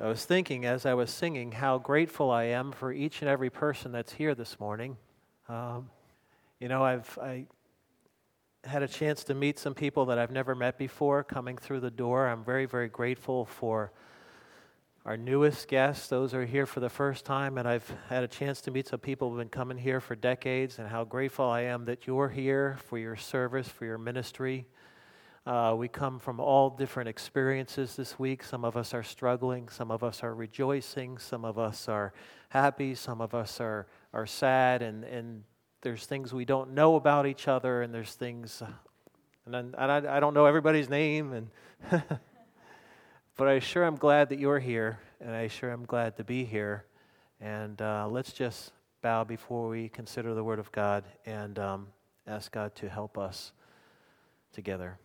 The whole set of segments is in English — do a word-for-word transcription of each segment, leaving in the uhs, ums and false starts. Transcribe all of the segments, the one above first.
I was thinking as I was singing how grateful I am for each and every person that's here this morning. Um, you know, I've I had a chance to meet some people that I've never met before coming through the door. I'm very, very grateful for our newest guests, those who are here for the first time, and I've had a chance to meet some people who've been coming here for decades, and how grateful I am that you're here for your service, for your ministry. Uh, we come from all different experiences this week. Some of us are struggling, some of us are rejoicing, some of us are happy, some of us are, are sad, and, and there's things we don't know about each other, and there's things, and, then, and I, I don't know everybody's name, and but I sure am glad that you're here, and I sure am glad to be here. And uh, let's just bow before we consider the Word of God and um, ask God to help us together.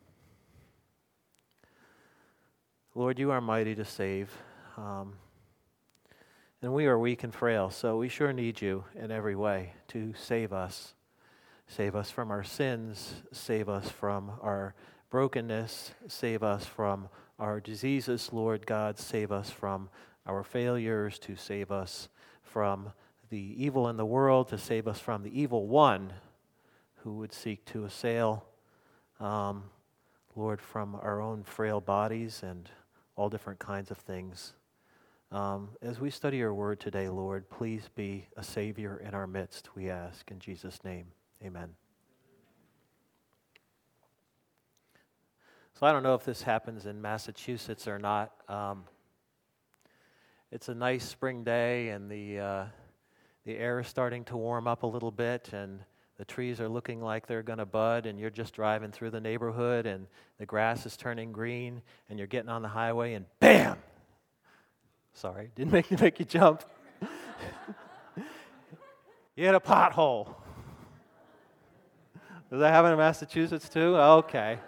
Lord, you are mighty to save, um, and we are weak and frail, so we sure need you in every way to save us. Save us from our sins, save us from our brokenness, save us from our diseases, Lord God, save us from our failures, to save us from the evil in the world, to save us from the evil one who would seek to assail, um, Lord, from our own frail bodies and all different kinds of things. Um, as we study your word today, Lord, please be a Savior in our midst, we ask. In Jesus' name, amen. So I don't know if this happens in Massachusetts or not. Um, it's a nice spring day, and the uh, the air is starting to warm up a little bit, and the trees are looking like they're going to bud, and you're just driving through the neighborhood, and the grass is turning green, and you're getting on the highway, and bam! Sorry, didn't make you make you jump. You hit a pothole. Does that happen in Massachusetts too? Okay.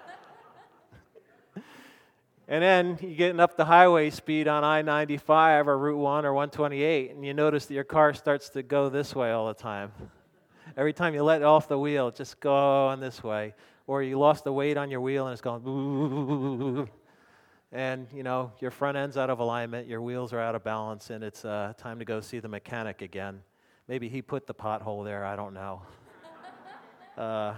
And then you're getting up the highway speed on I ninety-five or Route one or one twenty-eight, and you notice that your car starts to go this way all the time. Every time you let it off the wheel, it's just going this way. Or you lost the weight on your wheel and it's going boo. And, you know, your front end's out of alignment, your wheels are out of balance, and it's uh, time to go see the mechanic again. Maybe he put the pothole there, I don't know. uh,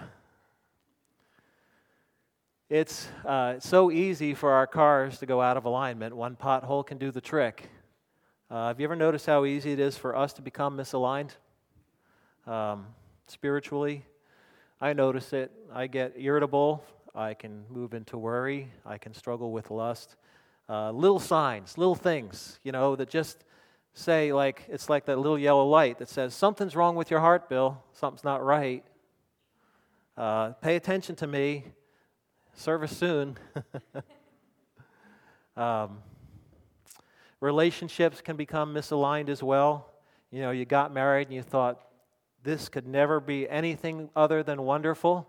it's uh, so easy for our cars to go out of alignment. One pothole can do the trick. Uh, have you ever noticed how easy it is for us to become misaligned? Um, spiritually, I notice it. I get irritable. I can move into worry. I can struggle with lust. Uh, little signs, little things, you know, that just say, like, it's like that little yellow light that says, something's wrong with your heart, Bill. Something's not right. Uh, pay attention to me. Service soon. um, relationships can become misaligned as well. You know, you got married and you thought, this could never be anything other than wonderful.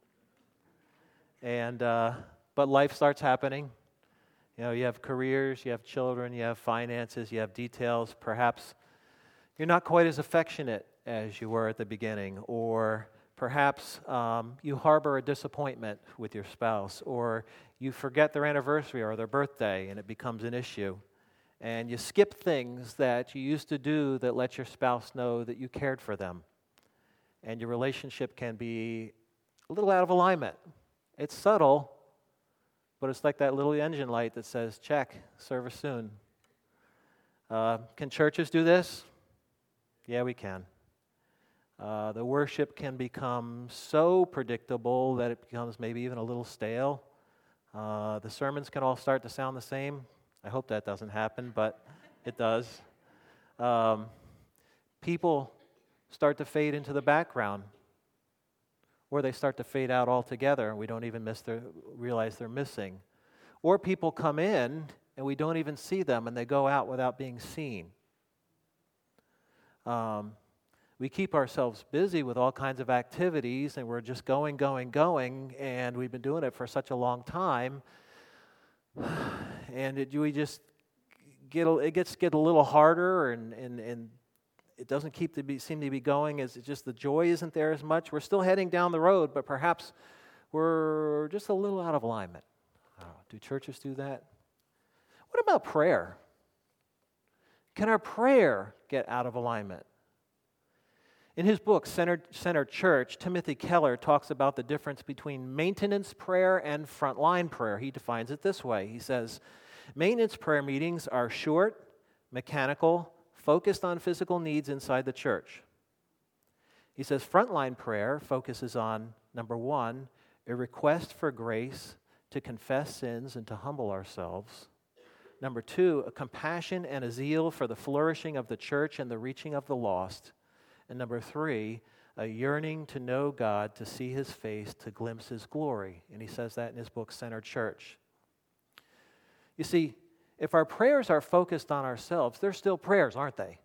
And uh, but life starts happening. You know, you have careers, you have children, you have finances, you have details. Perhaps you're not quite as affectionate as you were at the beginning, or perhaps um, you harbor a disappointment with your spouse, or you forget their anniversary or their birthday, and it becomes an issue. And you skip things that you used to do that let your spouse know that you cared for them. And your relationship can be a little out of alignment. It's subtle, but it's like that little engine light that says, check, service soon. Uh, can churches do this? Yeah, we can. Uh, the worship can become so predictable that it becomes maybe even a little stale. Uh, the sermons can all start to sound the same. I hope that doesn't happen, but it does. Um, people start to fade into the background, or they start to fade out altogether, and we don't even miss their, realize they're missing. Or people come in, and we don't even see them, and they go out without being seen. Um, we keep ourselves busy with all kinds of activities, and we're just going, going, going, and we've been doing it for such a long time, and it, we just get a, it gets get a little harder, and and and it doesn't keep to be seem to be going as just the joy isn't there as much. We're still heading down the road, but perhaps we're just a little out of alignment. Uh, do churches do that? What about prayer? Can our prayer get out of alignment? In his book, Center, Center Church, Timothy Keller talks about the difference between maintenance prayer and frontline prayer. He defines it this way. He says, maintenance prayer meetings are short, mechanical, focused on physical needs inside the church. He says frontline prayer focuses on, number one, a request for grace to confess sins and to humble ourselves. Number two, a compassion and a zeal for the flourishing of the church and the reaching of the lost. And number three, a yearning to know God, to see His face, to glimpse His glory. And he says that in his book, Center Church. You see, if our prayers are focused on ourselves, they're still prayers, aren't they?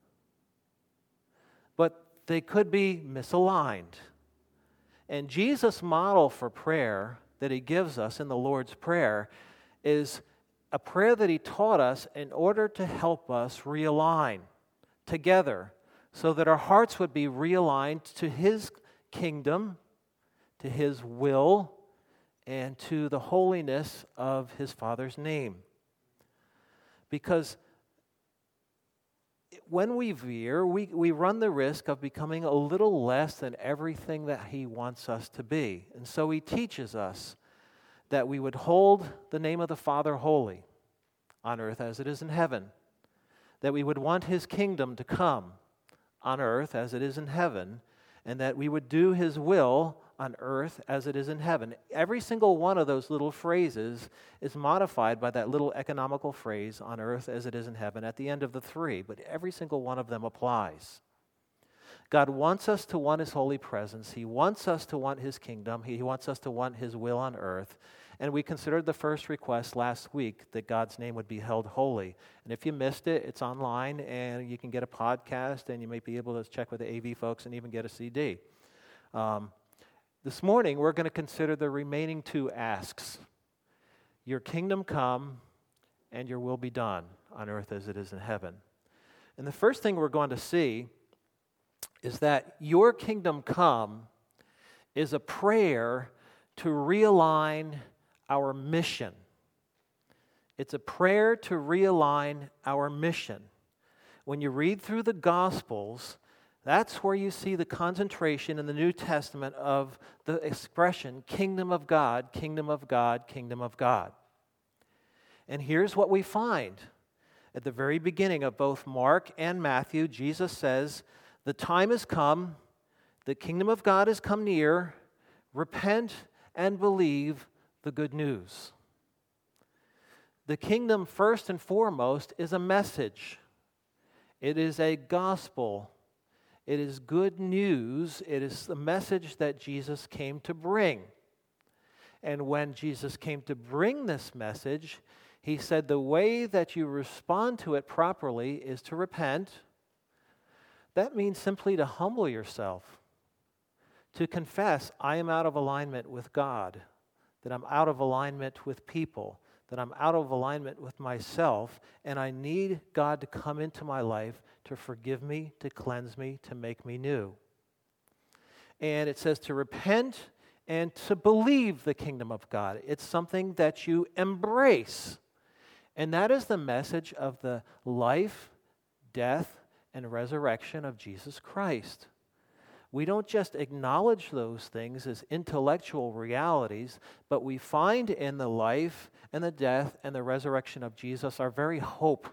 But they could be misaligned. And Jesus' model for prayer that He gives us in the Lord's Prayer is a prayer that He taught us in order to help us realign together so that our hearts would be realigned to His kingdom, to His will, and to the holiness of His Father's name. Because when we veer, we, we run the risk of becoming a little less than everything that He wants us to be. And so He teaches us that we would hold the name of the Father holy on earth as it is in heaven, that we would want His kingdom to come on earth as it is in heaven, and that we would do His will on earth as it is in heaven. Every single one of those little phrases is modified by that little economical phrase, on earth as it is in heaven, at the end of the three, but every single one of them applies. God wants us to want His holy presence. He wants us to want His kingdom. He wants us to want His will on earth. And we considered the first request last week that God's name would be held holy. And if you missed it, it's online, and you can get a podcast, and you may be able to check with the A V folks and even get a C D. Um, this morning, we're going to consider the remaining two asks. Your kingdom come, and your will be done on earth as it is in heaven. And the first thing we're going to see is that your kingdom come is a prayer to realign our mission. It's a prayer to realign our mission. When you read through the Gospels, that's where you see the concentration in the New Testament of the expression, kingdom of God, kingdom of God, kingdom of God. And here's what we find. At the very beginning of both Mark and Matthew, Jesus says, the time has come, the kingdom of God has come near, repent and believe the good news. The kingdom, first and foremost, is a message. It is a gospel. It is good news. It is the message that Jesus came to bring. And when Jesus came to bring this message, He said the way that you respond to it properly is to repent. That means simply to humble yourself, to confess, I am out of alignment with God, that I'm out of alignment with people, that I'm out of alignment with myself, and I need God to come into my life to forgive me, to cleanse me, to make me new. And it says to repent and to believe the kingdom of God. It's something that you embrace. And that is the message of the life, death, and resurrection of Jesus Christ. We don't just acknowledge those things as intellectual realities, but we find in the life and the death and the resurrection of Jesus our very hope.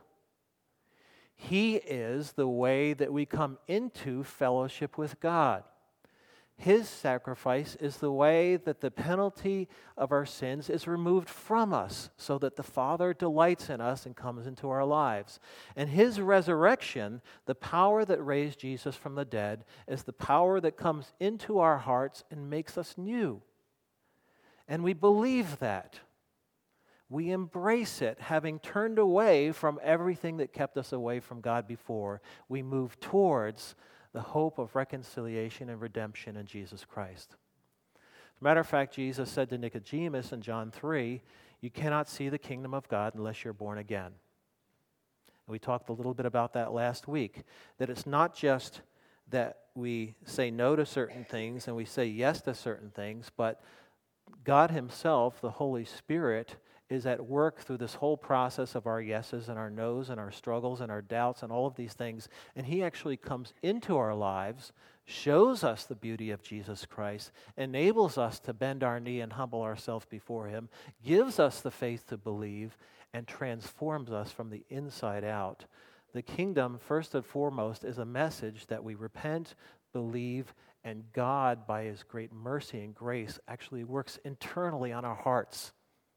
He is the way that we come into fellowship with God. His sacrifice is the way that the penalty of our sins is removed from us so that the Father delights in us and comes into our lives. And His resurrection, the power that raised Jesus from the dead, is the power that comes into our hearts and makes us new. And we believe that. We embrace it, having turned away from everything that kept us away from God before. We move towards the hope of reconciliation and redemption in Jesus Christ. As a matter of fact, Jesus said to Nicodemus in John three, you cannot see the kingdom of God unless you're born again. And we talked a little bit about that last week, that it's not just that we say no to certain things and we say yes to certain things, but God Himself, the Holy Spirit, is at work through this whole process of our yeses and our nos and our struggles and our doubts and all of these things. And he actually comes into our lives, shows us the beauty of Jesus Christ, enables us to bend our knee and humble ourselves before him, gives us the faith to believe, and transforms us from the inside out. The kingdom, first and foremost, is a message that we repent, believe, and God, by his great mercy and grace, actually works internally on our hearts.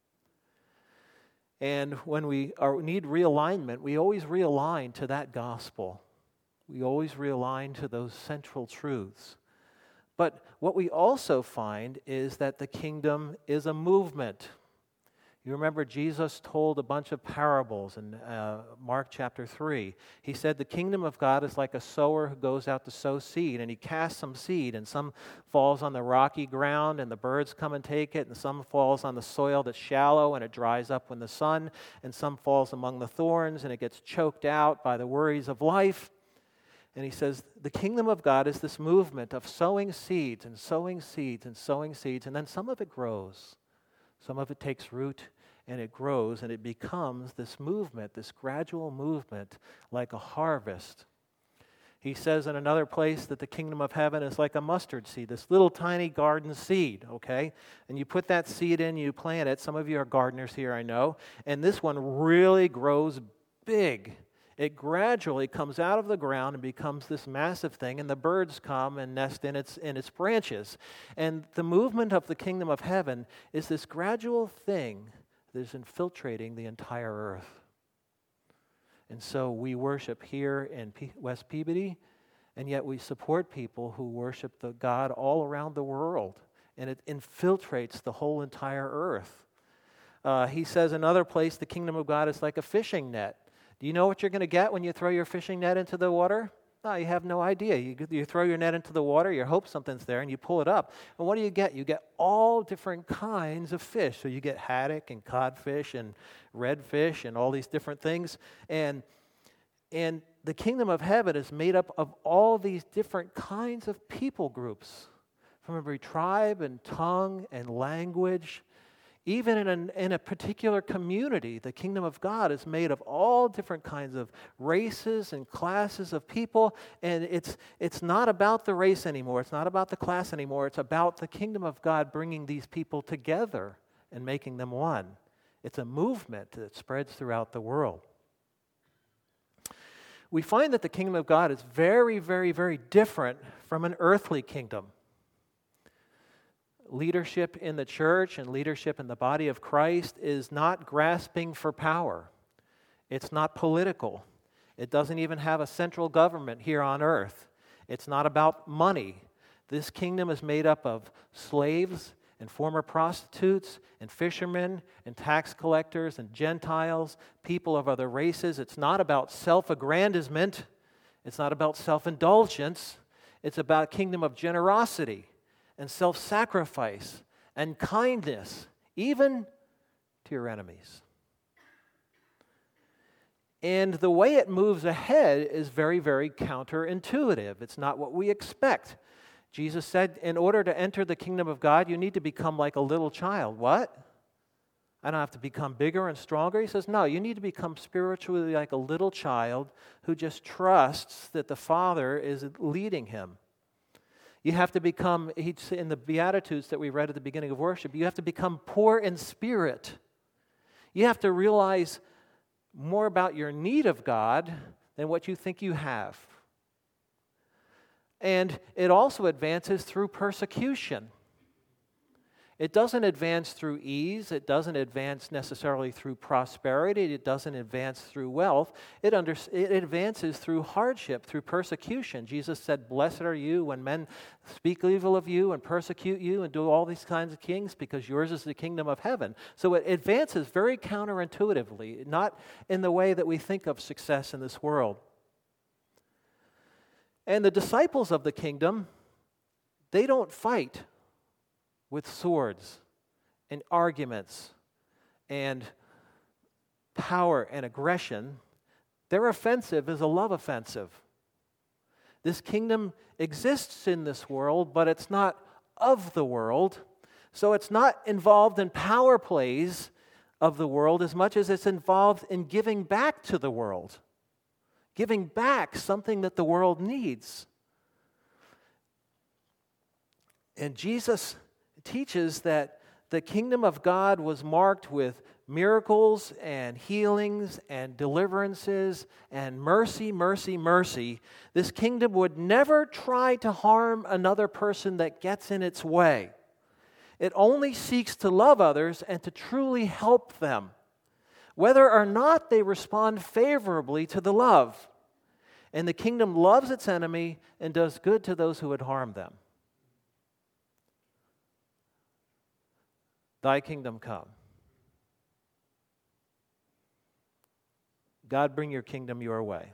And when we are, need realignment, we always realign to that gospel. We always realign to those central truths. But what we also find is that the kingdom is a movement. You remember Jesus told a bunch of parables in uh, Mark chapter three. He said the kingdom of God is like a sower who goes out to sow seed, and he casts some seed, and some falls on the rocky ground, and the birds come and take it, and some falls on the soil that's shallow, and it dries up when the sun, and some falls among the thorns, and it gets choked out by the worries of life. And he says the kingdom of God is this movement of sowing seeds and sowing seeds and sowing seeds, and then some of it grows. Some of it takes root, and it grows, and it becomes this movement, this gradual movement, like a harvest. He says in another place that the kingdom of heaven is like a mustard seed, this little tiny garden seed, okay? And you put that seed in, you plant it. Some of you are gardeners here, I know. And this one really grows big. It gradually comes out of the ground and becomes this massive thing, and the birds come and nest in its in its branches. And the movement of the kingdom of heaven is this gradual thing that is infiltrating the entire earth. And so we worship here in P- West Peabody, and yet we support people who worship the God all around the world, and it infiltrates the whole entire earth. Uh, he says another place, the kingdom of God is like a fishing net. Do you know what you're going to get when you throw your fishing net into the water? No, you have no idea. You, you throw your net into the water, you hope something's there, and you pull it up. And what do you get? You get all different kinds of fish. So you get haddock and codfish and redfish and all these different things. And, and the kingdom of heaven is made up of all these different kinds of people groups, from every tribe and tongue and language. Even in a, in a particular community, the kingdom of God is made of all different kinds of races and classes of people, and it's it's not about the race anymore. It's not about the class anymore. It's about the kingdom of God bringing these people together and making them one. It's a movement that spreads throughout the world. We find that the kingdom of God is very, very, very different from an earthly kingdom. Leadership in the church and leadership in the body of Christ is not grasping for power. It's not political. It doesn't even have a central government here on earth. It's not about money. This kingdom is made up of slaves and former prostitutes and fishermen and tax collectors and Gentiles, people of other races. It's not about self-aggrandizement. It's not about self-indulgence. It's about a kingdom of generosity and self-sacrifice and kindness, even to your enemies. And the way it moves ahead is very, very counterintuitive. It's not what we expect. Jesus said, in order to enter the kingdom of God, you need to become like a little child. What? I don't have to become bigger and stronger. He says, no, you need to become spiritually like a little child who just trusts that the Father is leading him. You have to become, in the Beatitudes that we read at the beginning of worship, you have to become poor in spirit. You have to realize more about your need of God than what you think you have. And it also advances through persecution. It doesn't advance through ease. It doesn't advance necessarily through prosperity. It doesn't advance through wealth. It, under, it advances through hardship, through persecution. Jesus said, blessed are you when men speak evil of you and persecute you and do all these kinds of things, because yours is the kingdom of heaven. So it advances very counterintuitively, not in the way that we think of success in this world. And the disciples of the kingdom, they don't fight with swords and arguments and power and aggression. Their offensive is a love offensive. This kingdom exists in this world, but it's not of the world. So it's not involved in power plays of the world as much as it's involved in giving back to the world, giving back something that the world needs. And Jesus teaches that the kingdom of God was marked with miracles and healings and deliverances and mercy, mercy, mercy. This kingdom would never try to harm another person that gets in its way. It only seeks to love others and to truly help them, whether or not they respond favorably to the love. And the kingdom loves its enemy and does good to those who would harm them. Thy kingdom come. God, bring your kingdom your way.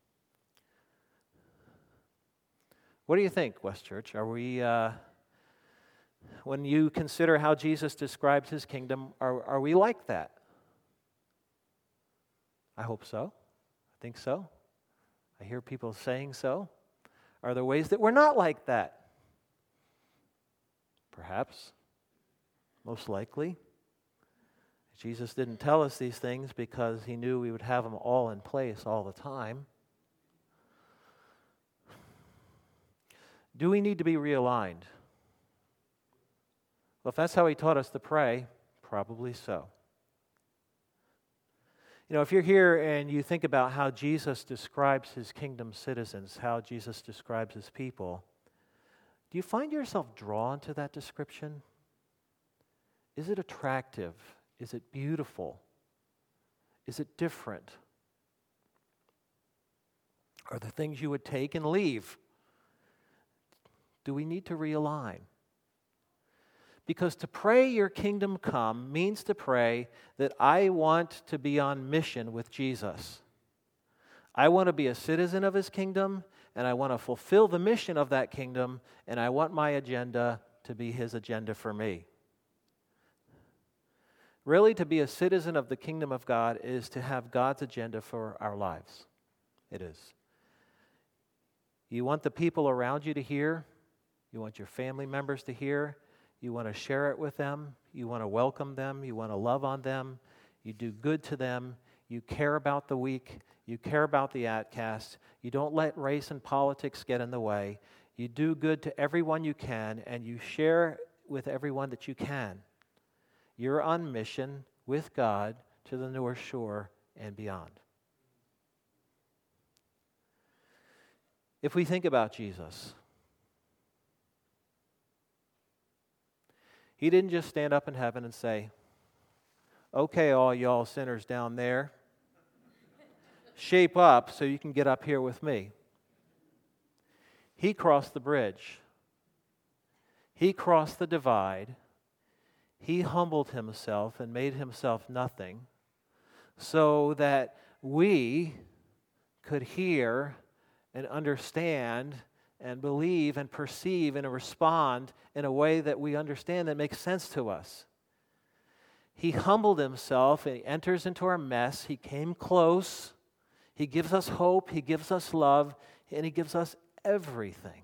What do you think, West Church? Are we, uh, when you consider how Jesus describes his kingdom, are, are we like that? I hope so. I think so. I hear people saying so. Are there ways that we're not like that? Perhaps. Most likely. Jesus didn't tell us these things because he knew we would have them all in place all the time. Do we need to be realigned? Well, if that's how he taught us to pray, probably so. You know, if you're here and you think about how Jesus describes his kingdom citizens, how Jesus describes his people, do you find yourself drawn to that description? Is it attractive? Is it beautiful? Is it different? Are there things you would take and leave? Do we need to realign? Because to pray your kingdom come means to pray that I want to be on mission with Jesus. I want to be a citizen of his kingdom, and I want to fulfill the mission of that kingdom, and I want my agenda to be his agenda for me. Really, to be a citizen of the kingdom of God is to have God's agenda for our lives. It is. You want the people around you to hear. You want your family members to hear. You want to share it with them. You want to welcome them. You want to love on them. You do good to them. You care about the weak. You care about the outcast. You don't let race and politics get in the way. You do good to everyone you can, and you share with everyone that you can. You're on mission with God to the North Shore and beyond. If we think about Jesus, he didn't just stand up in heaven and say, okay, all y'all sinners down there, shape up so you can get up here with me. He crossed the bridge. He crossed the divide. He humbled himself and made himself nothing so that we could hear and understand and believe and perceive and respond in a way that we understand that makes sense to us. He humbled himself and he enters into our mess. He came close. He gives us hope. He gives us love. And he gives us everything.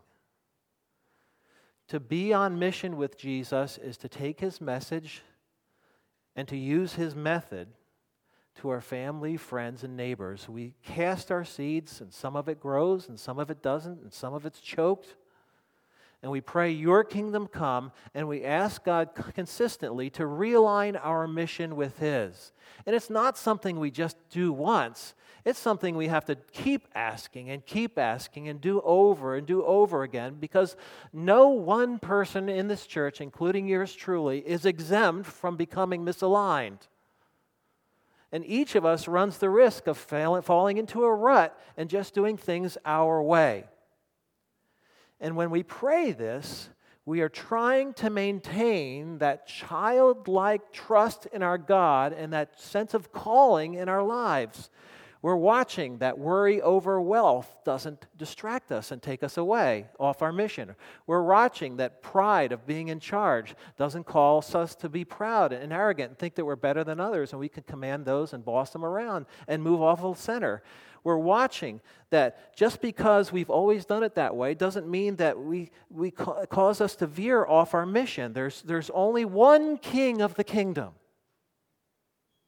To be on mission with Jesus is to take his message and to use his method to our family, friends, and neighbors. We cast our seeds, and some of it grows, and some of it doesn't, and some of it's choked. And we pray, your kingdom come, and we ask God consistently to realign our mission with his. And it's not something we just do once. It's something we have to keep asking and keep asking and do over and do over again, because no one person in this church, including yours truly, is exempt from becoming misaligned. And each of us runs the risk of falling into a rut and just doing things our way. And when we pray this, we are trying to maintain that childlike trust in our God and that sense of calling in our lives. We're watching that worry over wealth doesn't distract us and take us away off our mission. We're watching that pride of being in charge doesn't cause us to be proud and arrogant and think that we're better than others and we can command those and boss them around and move off of center. We're watching that just because we've always done it that way doesn't mean that we, we ca- cause us to veer off our mission. There's, there's only one king of the kingdom.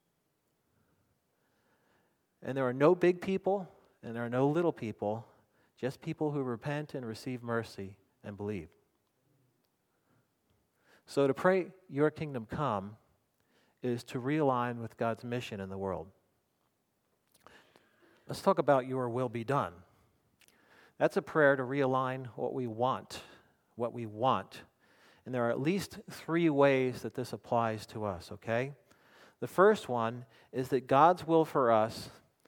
And there are no big people, and there are no little people, just people who repent and receive mercy and believe. So to pray, your kingdom come, is to realign with God's mission in the world. Let's talk about your will be done. That's a prayer to realign what we want, what we want. And there are at least three ways that this applies to us, okay? The first one is that God's will for us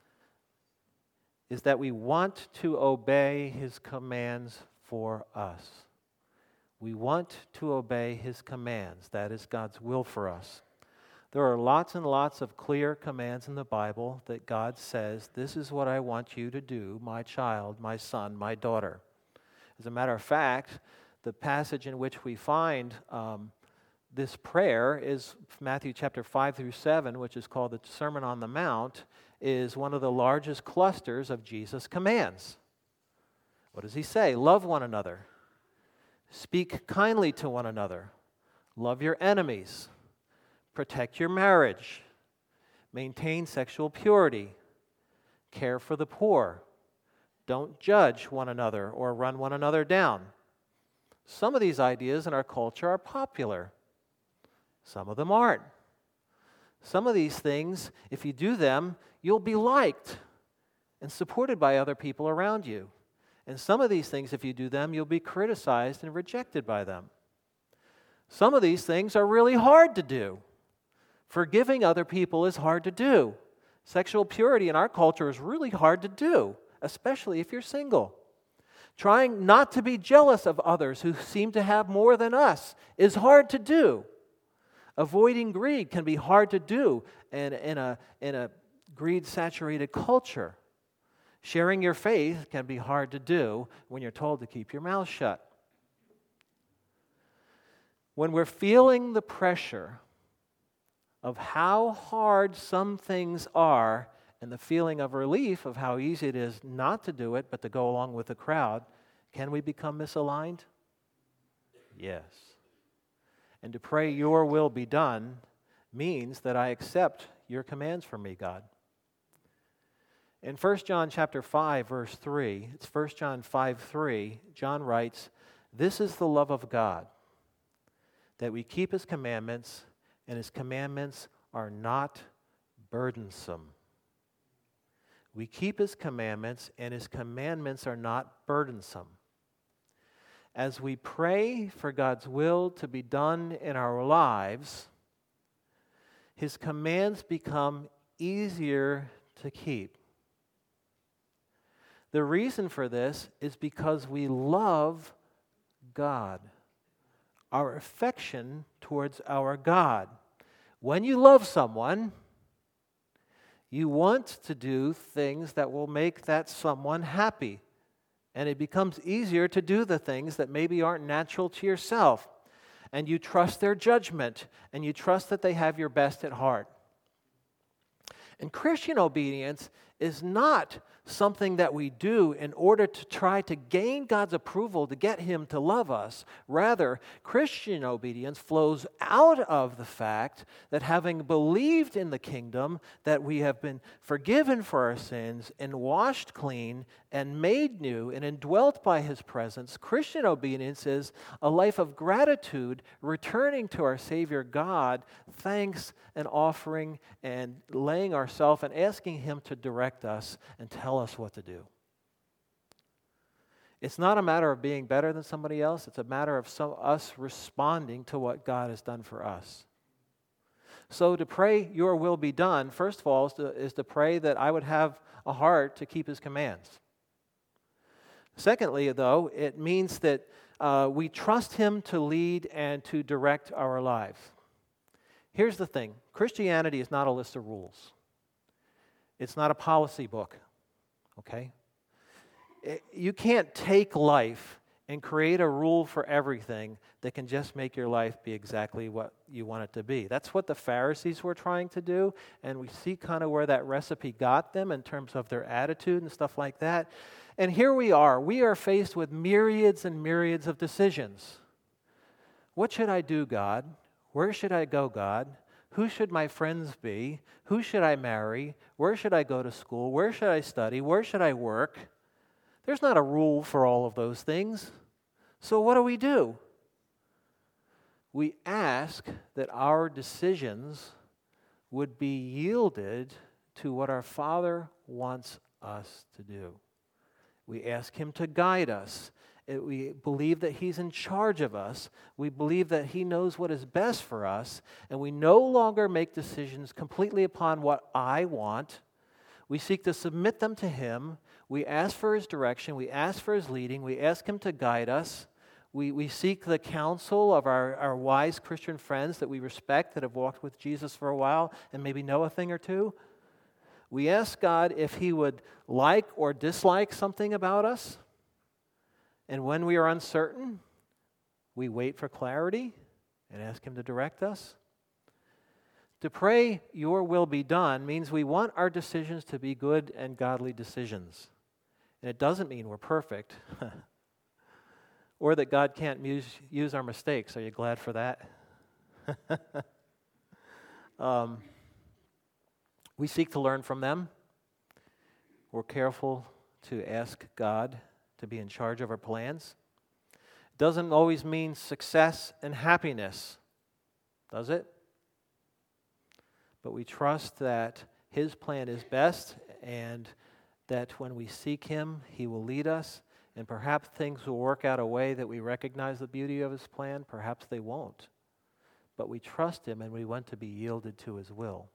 is that we want to obey His commands for us. We want to obey His commands. That is God's will for us. There are lots and lots of clear commands in the Bible that God says, this is what I want you to do, my child, my son, my daughter. As a matter of fact, the passage in which we find um, this prayer is Matthew chapter five through seven, which is called the Sermon on the Mount, is one of the largest clusters of Jesus' commands. What does He say? Love one another. Speak kindly to one another. Love your enemies. Protect your marriage. Maintain sexual purity. Care for the poor. Don't judge one another or run one another down. Some of these ideas in our culture are popular. Some of them aren't. Some of these things, if you do them, you'll be liked and supported by other people around you. And some of these things, if you do them, you'll be criticized and rejected by them. Some of these things are really hard to do. Forgiving other people is hard to do. Sexual purity in our culture is really hard to do, especially if you're single. Trying not to be jealous of others who seem to have more than us is hard to do. Avoiding greed can be hard to do in, in a, in a greed-saturated culture. Sharing your faith can be hard to do when you're told to keep your mouth shut. When we're feeling the pressure of how hard some things are and the feeling of relief of how easy it is not to do it but to go along with the crowd, can we become misaligned? Yes. And to pray your will be done means that I accept your commands from me, God. In First John chapter five, verse three, it's First John five three, John writes, "This is the love of God, that we keep His commandments, and His commandments are not burdensome." We keep His commandments, and His commandments are not burdensome. As we pray for God's will to be done in our lives, His commands become easier to keep. The reason for this is because we love God. Our affection towards our God. When you love someone, you want to do things that will make that someone happy. And it becomes easier to do the things that maybe aren't natural to yourself. And you trust their judgment, and you trust that they have your best at heart. And Christian obedience is not something that we do in order to try to gain God's approval to get Him to love us. Rather, Christian obedience flows out of the fact that having believed in the kingdom, that we have been forgiven for our sins and washed clean and made new and indwelt by His presence, Christian obedience is a life of gratitude, returning to our Savior God, thanks and offering and laying ourselves and asking Him to direct us and tell us what to do. It's not a matter of being better than somebody else. It's a matter of some, us responding to what God has done for us. So to pray your will be done, first of all, is to, is to pray that I would have a heart to keep His commands. Secondly, though, it means that uh, we trust Him to lead and to direct our lives. Here's the thing. Christianity is not a list of rules. It's not a policy book, okay? It, you can't take life and create a rule for everything that can just make your life be exactly what you want it to be. That's what the Pharisees were trying to do, and we see kind of where that recipe got them in terms of their attitude and stuff like that. And here we are. We are faced with myriads and myriads of decisions. What should I do, God? Where should I go, God? Who should my friends be? Who should I marry? Where should I go to school? Where should I study? Where should I work? There's not a rule for all of those things. So what do we do? We ask that our decisions would be yielded to what our Father wants us to do. We ask Him to guide us. We believe that He's in charge of us. We believe that He knows what is best for us, and we no longer make decisions completely upon what I want. We seek to submit them to Him. We ask for His direction. We ask for His leading. We ask Him to guide us. We, we seek the counsel of our, our wise Christian friends that we respect, that have walked with Jesus for a while and maybe know a thing or two. We ask God if He would like or dislike something about us. And when we are uncertain, we wait for clarity and ask Him to direct us. To pray, your will be done, means we want our decisions to be good and godly decisions. And it doesn't mean we're perfect. Or that God can't use, use our mistakes. Are you glad for that? um, we seek to learn from them. We're careful to ask God to be in charge of our plans. It doesn't always mean success and happiness, does it? But we trust that His plan is best, and that when we seek Him, He will lead us. And perhaps things will work out a way that we recognize the beauty of His plan. Perhaps they won't. But we trust Him, and we want to be yielded to His will.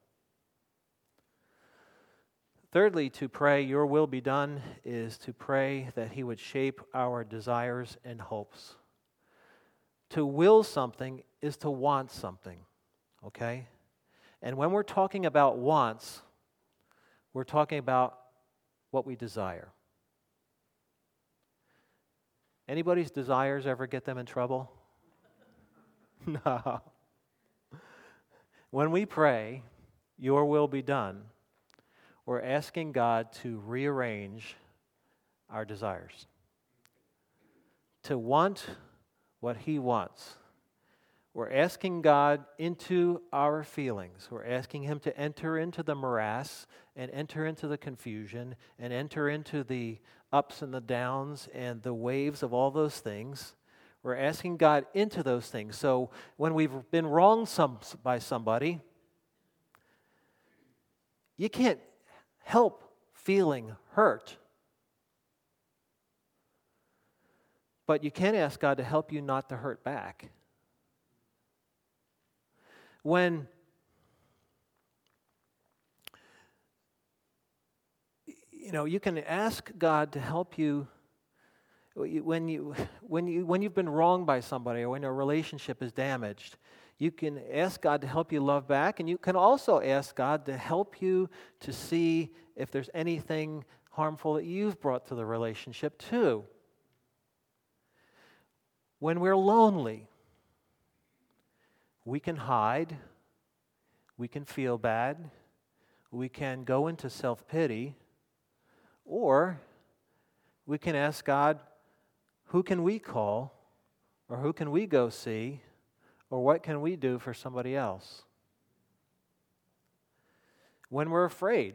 Thirdly, to pray, your will be done, is to pray that He would shape our desires and hopes. To will something is to want something, okay? And when we're talking about wants, we're talking about what we desire. Anybody's desires ever get them in trouble? No. When we pray, your will be done, we're asking God to rearrange our desires, to want what He wants. We're asking God into our feelings. We're asking Him to enter into the morass and enter into the confusion and enter into the ups and the downs and the waves of all those things. We're asking God into those things. So when we've been wronged some, by somebody, you can't help feeling hurt. But you can ask God to help you not to hurt back. When you know, you can ask God to help you when you when you when you've been wronged by somebody, or when a relationship is damaged. You can ask God to help you love back, and you can also ask God to help you to see if there's anything harmful that you've brought to the relationship too. When we're lonely, we can hide, we can feel bad, we can go into self-pity, or we can ask God, who can we call, or who can we go see, or what can we do for somebody else? When we're afraid,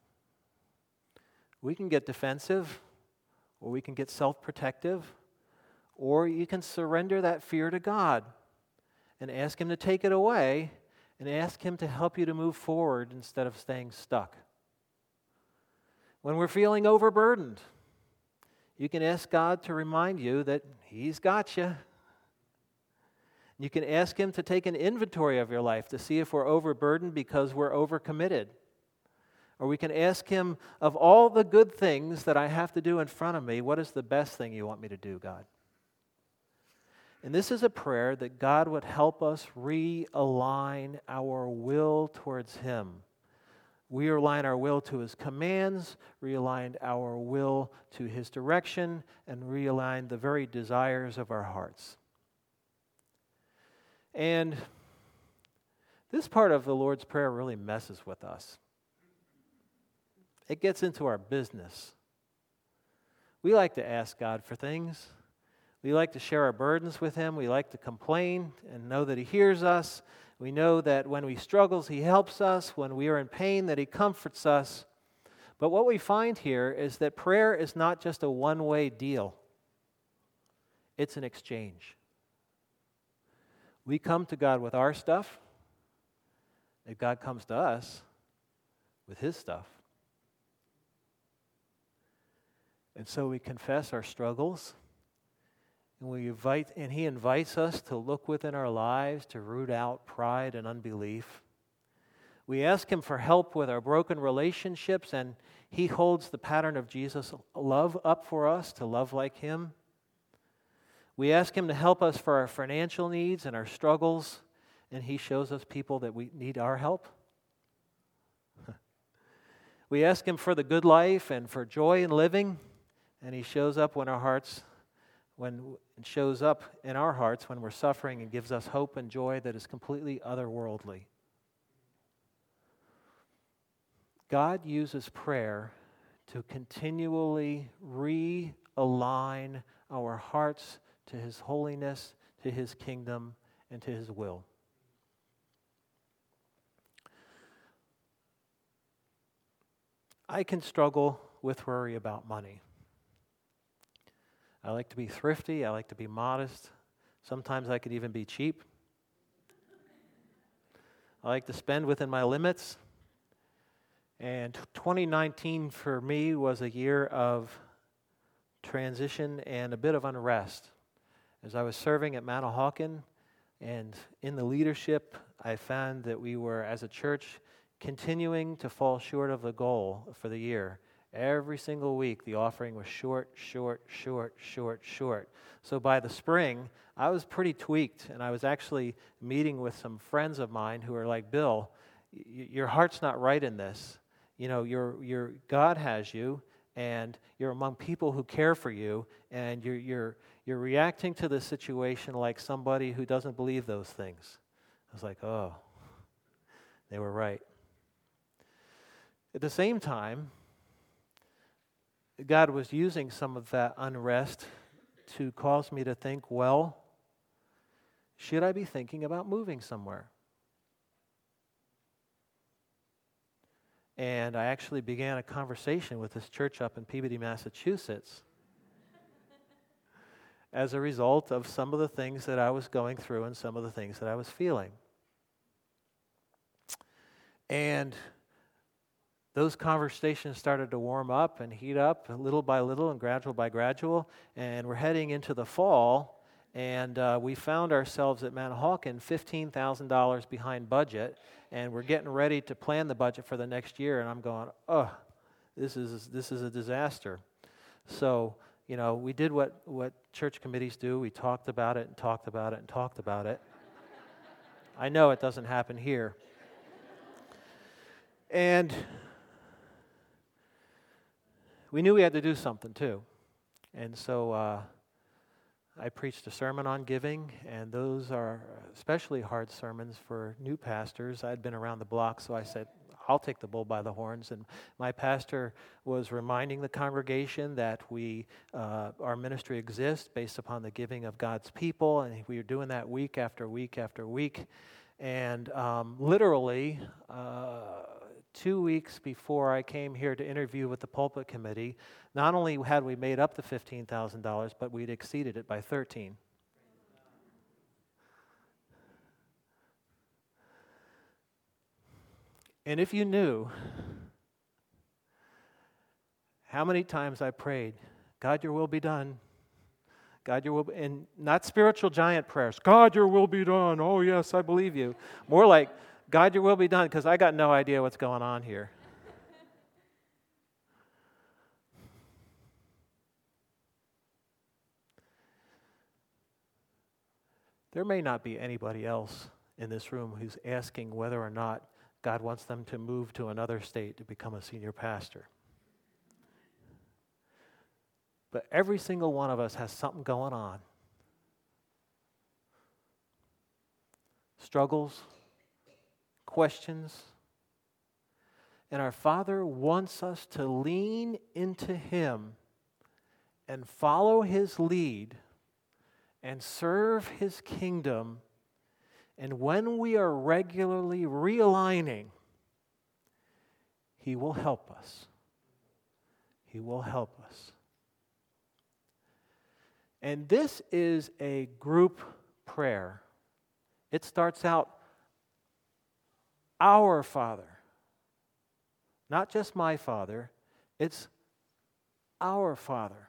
we can get defensive, or we can get self-protective, or you can surrender that fear to God and ask Him to take it away, and ask Him to help you to move forward instead of staying stuck. When we're feeling overburdened, you can ask God to remind you that He's got you. You can ask Him to take an inventory of your life to see if we're overburdened because we're overcommitted. Or we can ask Him, of all the good things that I have to do in front of me, what is the best thing you want me to do, God? And this is a prayer that God would help us realign our will towards Him. We align our will to His commands, realign our will to His direction, and realign the very desires of our hearts. And this part of the Lord's Prayer really messes with us. It gets into our business. We like to ask God for things. We like to share our burdens with Him. We like to complain and know that He hears us. We know that when we struggle, He helps us. When we are in pain, that He comforts us. But what we find here is that prayer is not just a one-way deal. It's an exchange. We come to God with our stuff, and God comes to us with His stuff. And so we confess our struggles, and we invite, and He invites us to look within our lives to root out pride and unbelief. We ask Him for help with our broken relationships, and He holds the pattern of Jesus' love up for us to love like Him. We ask Him to help us for our financial needs and our struggles, and He shows us people that we need our help. We ask Him for the good life and for joy in living, and He shows up when our hearts, when it shows up in our hearts when we're suffering and gives us hope and joy that is completely otherworldly. God uses prayer to continually realign our hearts to His holiness, to His kingdom, and to His will. I can struggle with worry about money. I like to be thrifty. I like to be modest. Sometimes I could even be cheap. I like to spend within my limits. And twenty nineteen for me was a year of transition and a bit of unrest. As I was serving at Manahawkin and in the leadership, I found that we were, as a church, continuing to fall short of the goal for the year. Every single week, the offering was short, short, short, short, short. So by the spring, I was pretty tweaked, and I was actually meeting with some friends of mine who were like, Bill, y- your heart's not right in this. You know, you're, you're, God has you, and you're among people who care for you, and you're, you're, you're reacting to the situation like somebody who doesn't believe those things. I was like, oh, they were right. At the same time, God was using some of that unrest to cause me to think, well, should I be thinking about moving somewhere? And I actually began a conversation with this church up in Peabody, Massachusetts, as a result of some of the things that I was going through and some of the things that I was feeling. And those conversations started to warm up and heat up little by little and gradual by gradual, and we're heading into the fall, and uh, we found ourselves at Manahawkin fifteen thousand dollars behind budget, and we're getting ready to plan the budget for the next year, and I'm going, oh, this is this is a disaster. So, you know, we did what, what church committees do. We talked about it and talked about it and talked about it. I know it doesn't happen here. And we knew we had to do something too. And so uh, I preached a sermon on giving, and those are especially hard sermons for new pastors. I'd been around the block, so I said, I'll take the bull by the horns. And my pastor was reminding the congregation that we, uh, our ministry exists based upon the giving of God's people, and we were doing that week after week after week. And um, literally, uh, two weeks before I came here to interview with the pulpit committee, not only had we made up the fifteen thousand dollars, but we'd exceeded it by thirteen. And if you knew how many times I prayed, God, your will be done. God, your will be, and not spiritual giant prayers. God, your will be done. Oh, yes, I believe you. More like, God, your will be done, because I got no idea what's going on here. There may not be anybody else in this room who's asking whether or not God wants them to move to another state to become a senior pastor. But every single one of us has something going on. Struggles, questions. And our Father wants us to lean into Him and follow His lead and serve His kingdom And when we are regularly realigning, He will help us. He will help us. And this is a group prayer. It starts out, our Father. Not just my Father, it's our Father.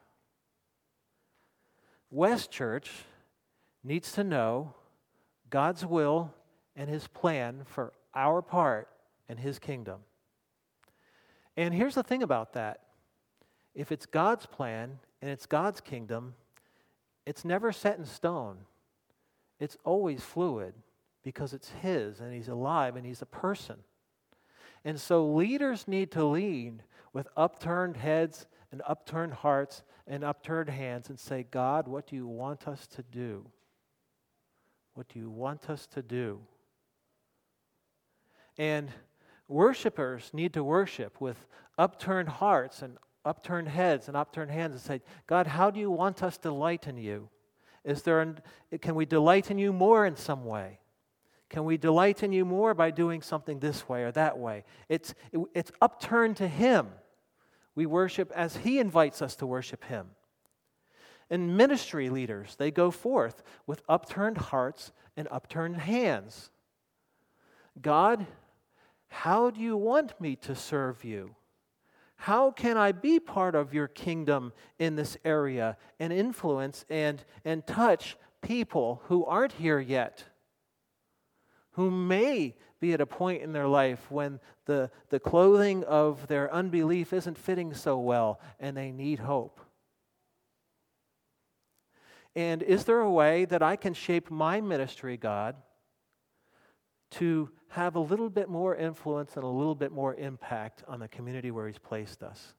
West Church needs to know God's will and His plan for our part in His kingdom. And here's the thing about that. If it's God's plan and it's God's kingdom, it's never set in stone. It's always fluid because it's His and He's alive and He's a person. And so leaders need to lead with upturned heads and upturned hearts and upturned hands and say, God, what do you want us to do? What do you want us to do? And worshipers need to worship with upturned hearts and upturned heads and upturned hands and say, God, how do you want us to delight in you? Is there an, can we delight in you more in some way? Can we delight in you more by doing something this way or that way? It's, it, it's upturned to Him. We worship as He invites us to worship Him. And ministry leaders, they go forth with upturned hearts and upturned hands. God, how do you want me to serve you? How can I be part of your kingdom in this area and influence and, and touch people who aren't here yet, who may be at a point in their life when the, the clothing of their unbelief isn't fitting so well and they need hope? And is there a way that I can shape my ministry, God, to have a little bit more influence and a little bit more impact on the community where He's placed us?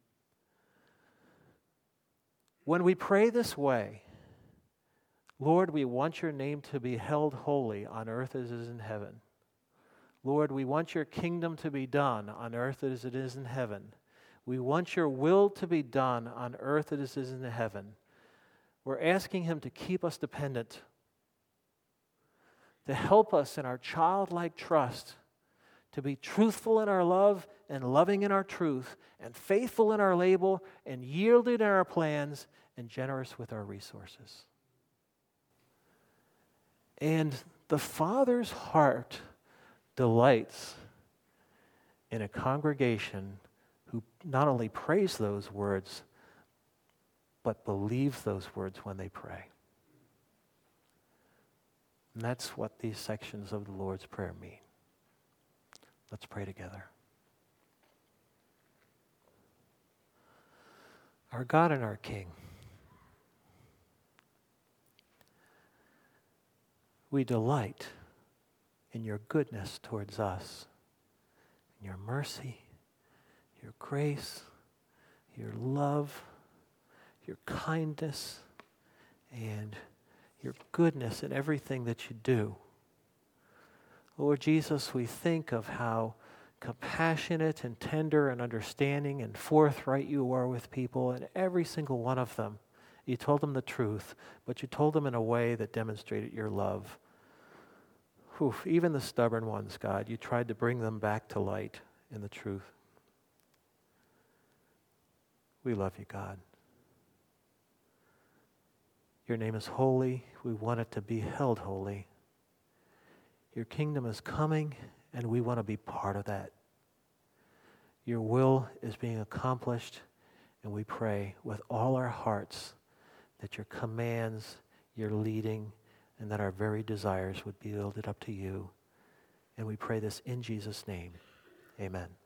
When we pray this way, Lord, we want your name to be held holy on earth as it is in heaven. Lord, we want your kingdom to be done on earth as it is in heaven. We want your will to be done on earth as it is in heaven. We're asking Him to keep us dependent, to help us in our childlike trust, to be truthful in our love and loving in our truth, and faithful in our label, and yielded in our plans, and generous with our resources. And the Father's heart delights in a congregation who not only prays those words, but believes those words when they pray. And that's what these sections of the Lord's Prayer mean. Let's pray together. Our God and our King, we delight in your goodness towards us, in your mercy, your grace, your love, your kindness, and your goodness in everything that you do. Lord Jesus, we think of how compassionate and tender and understanding and forthright you are with people, and every single one of them. You told them the truth, but you told them in a way that demonstrated your love. Whew, even the stubborn ones, God, you tried to bring them back to light in the truth. We love you, God. Your name is holy. We want it to be held holy. Your kingdom is coming, and we want to be part of that. Your will is being accomplished, and we pray with all our hearts that your commands, your leading, and that our very desires would be yielded up to you. And we pray this in Jesus' name. Amen.